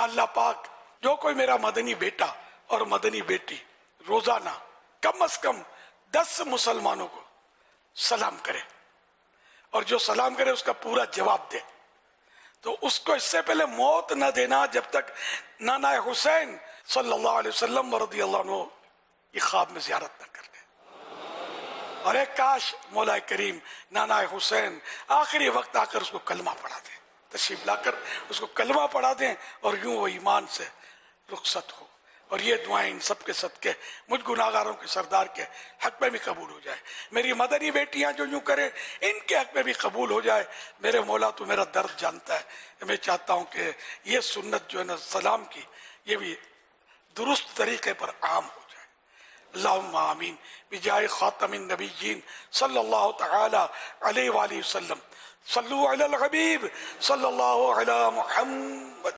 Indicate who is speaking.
Speaker 1: अल्लाह पाक जो कोई मेरा मदनी बेटा और मदनी बेटी रोजाना कम से कम 10 मुसलमानों को सलाम करे और जो सलाम करे उसका पूरा जवाब दे, तो उसको इससे पहले मौत न देना जब तक नाना हुसैन सल्लल्लाहु अलैहि वसल्लम रज़ियल्लाहु अन्हु ये ख्वाब में ज़ियारत न कर ले। और एक काश मौला करीम नाना हुसैन आखिरी वक्त आकर उसको कलमा पढ़ा दें, तशरीफ लाकर उसको कलमा पढ़ा दें और यूं वो ईमान से रुखसत हो। और ये दुआएं इन सब के सदके मुझ गुनाहगारों के सरदार के हक में भी कबूल हो जाए, मेरी मदनी बेटियां जो यूं करे इनके हक में भी कबूल हो जाए। मेरे मौला तो मेरा दर्द जानता है, मैं चाहता हूं कि ये सुन्नत जो है ना सलाम की, ये भी दुरुस्त तरीके पर आम हो जाए। अल्लाहुम्मा आमीन बिजाए खातमिन नबिय्यीन सल्लल्लाहु तआला अलैहि वसल्लम। सल्लु अलल हबीब सल्लल्लाहु अला मुहम्मद।